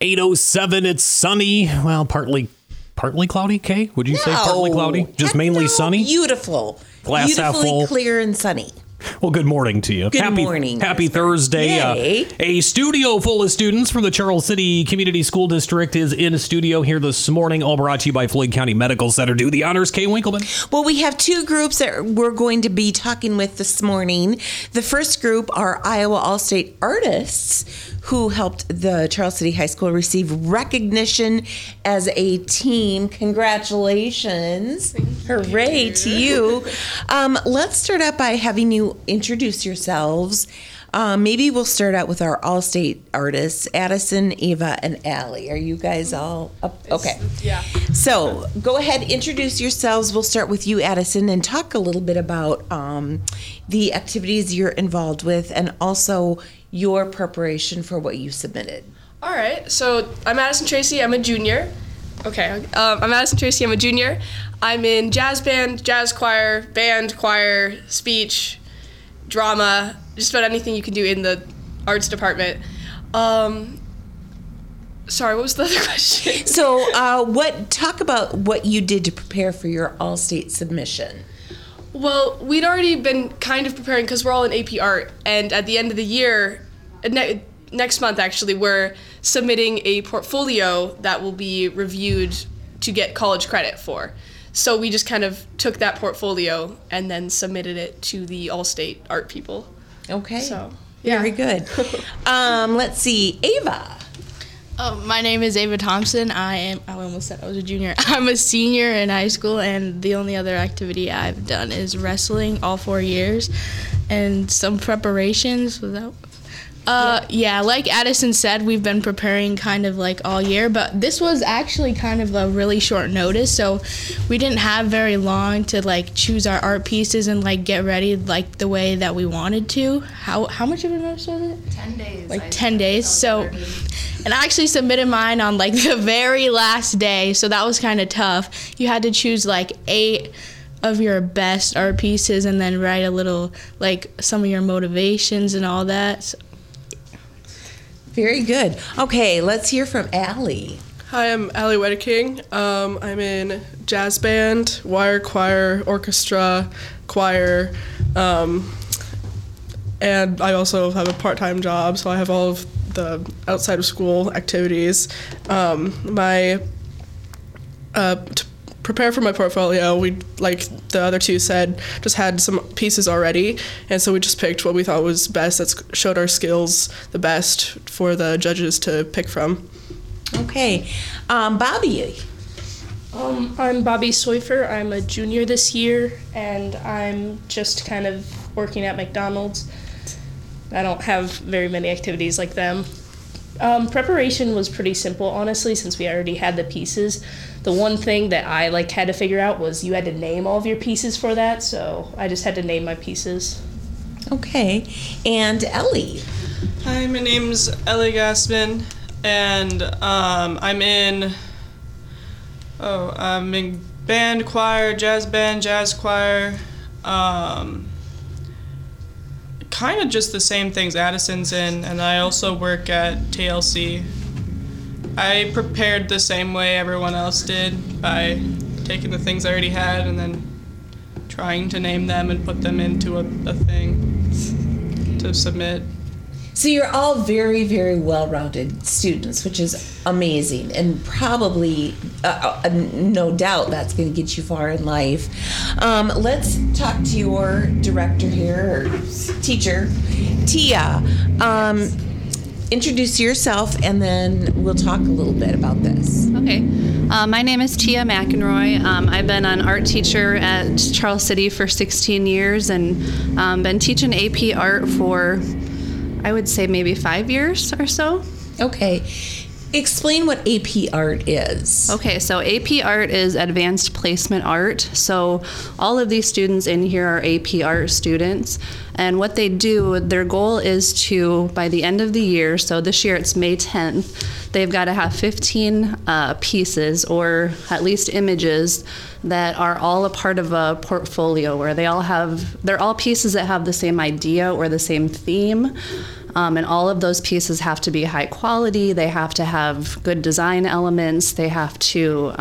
8:07. It's sunny. Well, partly cloudy. Kay, would you say partly cloudy? Just mainly sunny. Beautiful. Glass half Beautifully full. clear and sunny. Well, good morning to you. Good morning. Happy Thursday. Yay. A studio full of students from the Charles City Community School District is in studio here this morning, all brought to you by Floyd County Medical Center. Do the honors, Kay Winkleman. Well, we have two groups that we're going to be talking with this morning. The first group are Iowa All-State artists who helped the Charles City High School receive recognition as a team. Congratulations. Hooray to you. Let's start out by having you introduce yourselves. Maybe we'll start out with our All-State artists, Addison, Ava, and Allie. Are you guys all up? Okay. Yeah. So go ahead, introduce yourselves. We'll start with you, Addison, and talk a little bit about the activities you're involved with and also your preparation for what you submitted. All right. So I'm Addison Tracy. I'm a junior. Okay. I'm Addison Tracy. I'm a junior. I'm in jazz band, jazz choir, band, choir, speech, drama, just about anything you can do in the arts department. Sorry, what was the other question? So talk about what you did to prepare for your All-State submission. Well, we'd already been kind of preparing because we're all in AP Art, and at the end of the year, next month actually, we're submitting a portfolio that will be reviewed to get college credit for. So we just kind of took that portfolio and then submitted it to the All-State art people. Okay. So, yeah. Very good. Let's see, Ava. My name is Ava Thompson. I almost said I was a junior. I'm a senior in high school, and the only other activity I've done is wrestling all 4 years and some preparations. Like Addison said, we've been preparing kind of like all year, but this was actually kind of a really short notice, so we didn't have very long to like choose our art pieces and like get ready like the way that we wanted to. How much of a notice was it? 10 days. Like 10 days. So, and I actually submitted mine on like the very last day, so that was kind of tough. You had to choose like 8 of your best art pieces and then write a little like some of your motivations and all that. So, Very good. Okay, let's hear from Allie. Hi, I'm Allie Wedeking. I'm in jazz band, wire choir, orchestra, choir, and I also have a part-time job, so I have all of the outside of school activities. To prepare for my portfolio, we, like the other two said, just had some pieces already, and so we just picked what we thought was best, that showed our skills the best for the judges to pick from. Okay. Bobby. I'm Bobby Soifer. I'm a junior this year, and I'm just kind of working at McDonald's. I don't have very many activities like them. Preparation was pretty simple, honestly, since we already had the pieces. The one thing that I had to figure out was you had to name all of your pieces for that, so I just had to name my pieces. Okay. And Ellie. Hi, my name's Ellie Gassman, and I'm in band, choir, jazz band, jazz choir, kind of just the same things Addison's in, and I also work at TLC. I prepared the same way everyone else did, by taking the things I already had and then trying to name them and put them into a thing to submit. So you're all very, very well-rounded students, which is amazing, and probably, no doubt, that's going to get you far in life. Let's talk to your director here, or teacher, Tia. Introduce yourself, and then we'll talk a little bit about this. Okay. My name is Tia McEnroy. I've been an art teacher at Charles City for 16 years and been teaching AP art for, I would say, maybe 5 years or so. Okay. Explain what AP art is. Okay, so AP art is advanced placement art. So all of these students in here are AP art students. And what they do, their goal is to, by the end of the year, so this year it's May 10th, they've got to have 15 pieces, or at least images, that are all a part of a portfolio, where they're all pieces that have the same idea or the same theme. And all of those pieces have to be high quality. They have to have good design elements. They have to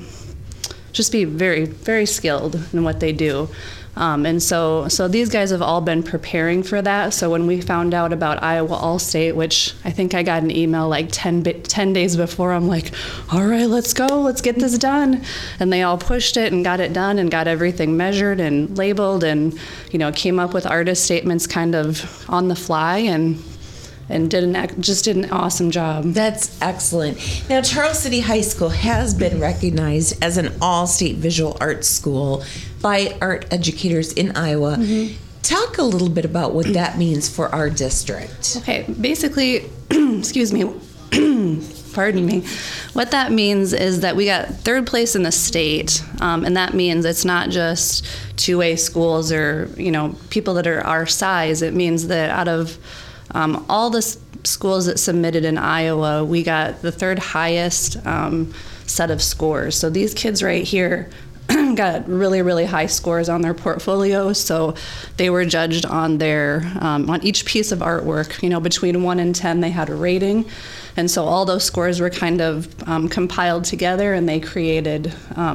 just be very, very skilled in what they do. And so these guys have all been preparing for that. So when we found out about Iowa All-State, which I think I got an email like 10 days before, I'm like, all right, let's go, let's get this done. And they all pushed it and got it done and got everything measured and labeled and, came up with artist statements kind of on the fly and did an awesome job. That's excellent. Now, Charles City High School has been recognized as an all-state visual arts school by art educators in Iowa. Mm-hmm. Talk a little bit about what that means for our district. Okay, basically, excuse me, pardon me. What that means is that we got third place in the state, and that means it's not just 2A schools or, people that are our size. It means that out of all the schools that submitted in Iowa, we got the third highest set of scores. So these kids right here got really, really high scores on their portfolios. So they were judged on their on each piece of artwork. Between 1 and 10, they had a rating, and so all those scores were kind of compiled together, and they created.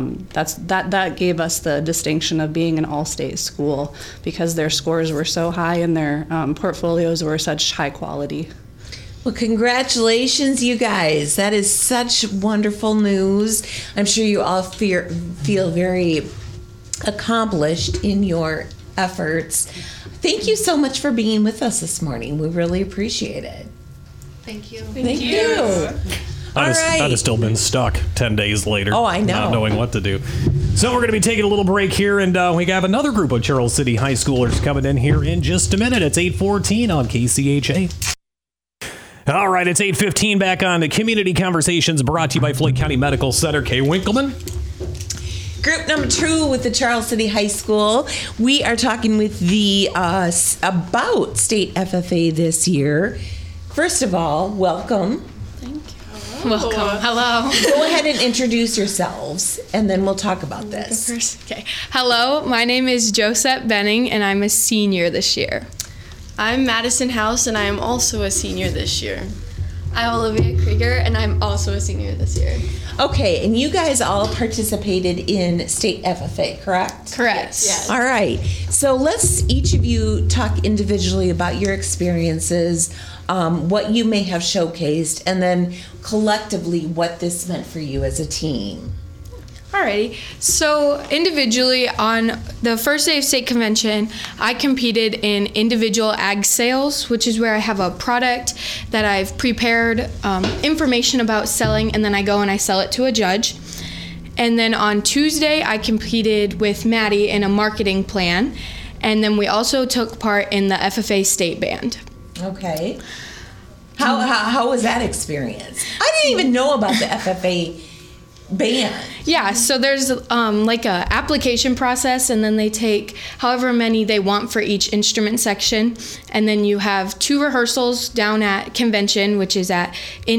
That gave us the distinction of being an all-state school because their scores were so high and their portfolios were such high quality. Well, congratulations, you guys. That is such wonderful news. I'm sure you all feel very accomplished in your efforts. Thank you so much for being with us this morning. We really appreciate it. Thank you. Thank you. I'd have still been stuck 10 days later. Oh, I know. Not knowing what to do. So we're going to be taking a little break here, and we have another group of Charles City High Schoolers coming in here in just a minute. It's 8:14 on KCHA. All right, it's 8:15 back on the Community Conversations brought to you by Floyd County Medical Center. Kay Winkleman. Group number 2 with the Charles City High School. We are talking with the about state FFA this year. First of all, welcome. Thank you. Welcome. Hello. Go ahead and introduce yourselves, and then we'll talk about this. Okay. Hello, my name is Josette Benning, and I'm a senior this year. I'm Madison House, and I am also a senior this year. I'm Olivia Krieger, and I'm also a senior this year. Okay, and you guys all participated in state FFA, correct? Correct. Yes. All right. So let's each of you talk individually about your experiences, what you may have showcased, and then collectively what this meant for you as a team. Alrighty. So individually, on the first day of state convention, I competed in individual ag sales, which is where I have a product that I've prepared information about selling, and then I go and I sell it to a judge. And then on Tuesday, I competed with Maddie in a marketing plan, and then we also took part in the FFA state band. Okay. How was that experience? I didn't even know about the FFA band. Yeah, so there's like a application process, and then they take however many they want for each instrument section, and then you have 2 rehearsals down at convention, which is at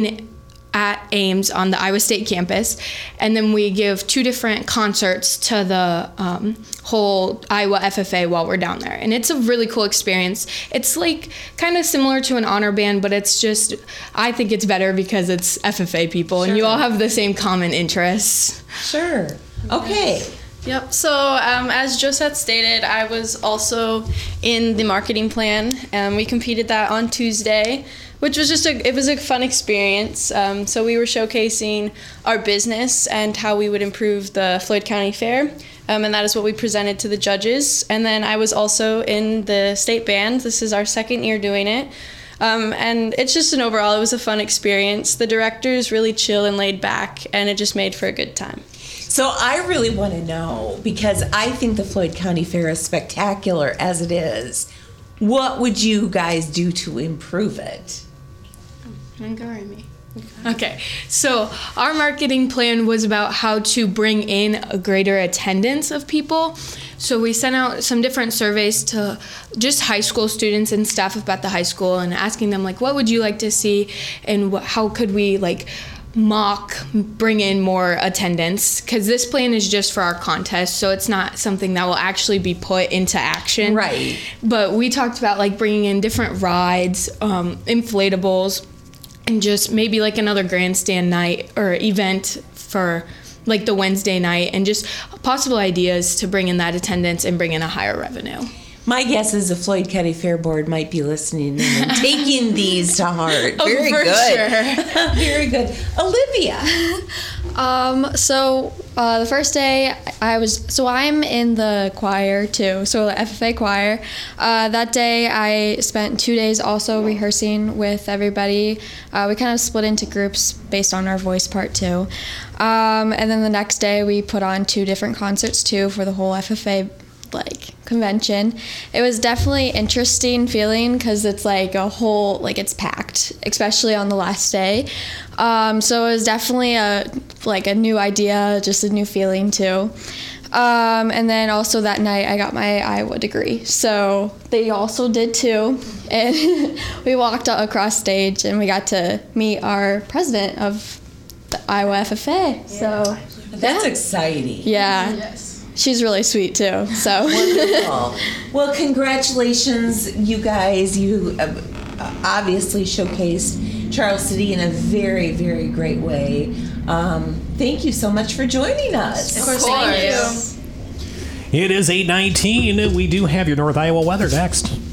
Ames on the Iowa State campus, and then we give 2 different concerts to the whole Iowa FFA while we're down there, and it's a really cool experience. It's like kind of similar to an honor band, but it's just, I think it's better because it's FFA people. Sure. And you all have the same common interests. Sure. Okay. Yep. So as Josette stated, I was also in the marketing plan. We competed that on Tuesday, which was just it was a fun experience. So we were showcasing our business and how we would improve the Floyd County Fair. And that is what we presented to the judges. And then I was also in the state band. This is our 2nd year doing it. And it's just it was a fun experience. The director's really chill and laid back, and it just made for a good time. So I really want to know, because I think the Floyd County Fair is spectacular as it is. What would you guys do to improve it? Okay, so our marketing plan was about how to bring in a greater attendance of people. So we sent out some different surveys to just high school students and staff about the high school, and asking them, like, what would you like to see, and how could we, like, bring in more attendance, because this plan is just for our contest, so it's not something that will actually be put into action. Right. But we talked about like bringing in different rides, inflatables, and just maybe like another grandstand night or event for like the Wednesday night, and just possible ideas to bring in that attendance and bring in a higher revenue. My guess is the Floyd County Fair Board might be listening and taking these to heart. Very for good. sure. Very good. Olivia. So the first day I'm in the choir too, so the FFA choir. That day I spent 2 days also rehearsing with everybody. We kind of split into groups based on our voice part too. And then the next day we put on 2 different concerts too for the whole FFA convention. It was definitely interesting feeling because it's like a whole, it's packed, especially on the last day. So it was definitely a new idea, just a new feeling too. And then also that night I got my Iowa degree. So they also did too. And we walked across stage and we got to meet our president of the Iowa FFA. Yeah. So that's exciting. Yeah. Yes. She's really sweet too. So wonderful. Well, congratulations, you guys. You obviously showcased Charles City in a very, very great way. Thank you so much for joining us. Of course. Thank you. It is 8:19. We do have your North Iowa weather next.